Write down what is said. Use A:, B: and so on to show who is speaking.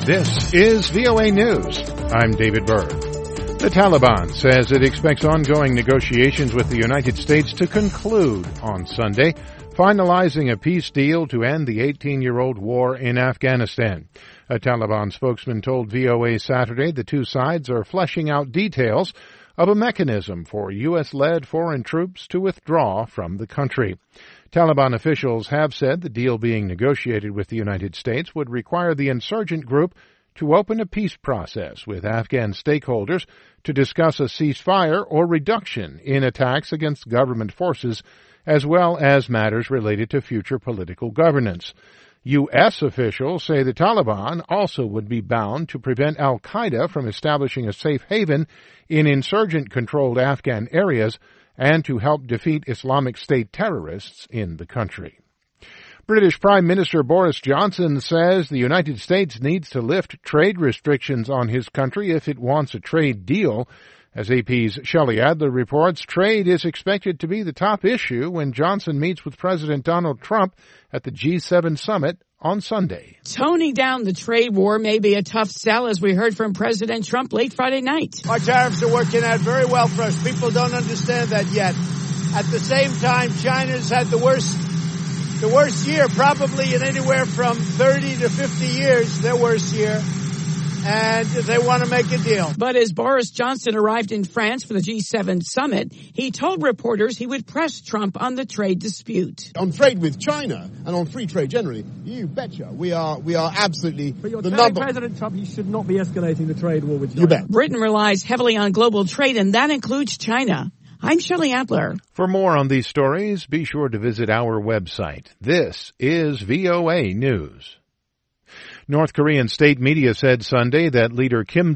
A: This is VOA News. I'm David Burr. The Taliban says it expects ongoing negotiations with the United States to conclude on Sunday, finalizing a peace deal to end the 18-year-old war in Afghanistan. A Taliban spokesman told VOA Saturday the two sides are fleshing out details of a mechanism for U.S.-led foreign troops to withdraw from the country. Taliban officials have said the deal being negotiated with the United States would require the insurgent group to open a peace process with Afghan stakeholders to discuss a ceasefire or reduction in attacks against government forces, as well as matters related to future political governance. U.S. officials say the Taliban also would be bound to prevent al-Qaeda from establishing a safe haven in insurgent-controlled Afghan areas and to help defeat Islamic State terrorists in the country. British Prime Minister Boris Johnson says the United States needs to lift trade restrictions on his country if it wants a trade deal. As AP's Shelley Adler reports, trade is expected to be the top issue when Johnson meets with President Donald Trump at the G7 summit on Sunday.
B: Toning down the trade war may be a tough sell, as we heard from President Trump late Friday night.
C: Our tariffs are working out very well for us. People don't understand that yet. At the same time, China's had the worst year probably in anywhere from 30 to 50 years, their worst year. And they want to make a deal.
B: But as Boris Johnson arrived in France for the G7 summit, he told reporters he would press Trump on the trade dispute.
D: On trade with China and on free trade generally, you betcha, we are absolutely
E: but you're
D: the
E: telling
D: number.
E: President Trump he should not be escalating the trade war with China.
D: You bet.
B: Britain relies heavily on global trade, and that includes China. I'm Shelley Adler.
A: For more on these stories, be sure to visit our website. This is VOA News. North Korean state media said Sunday that leader Kim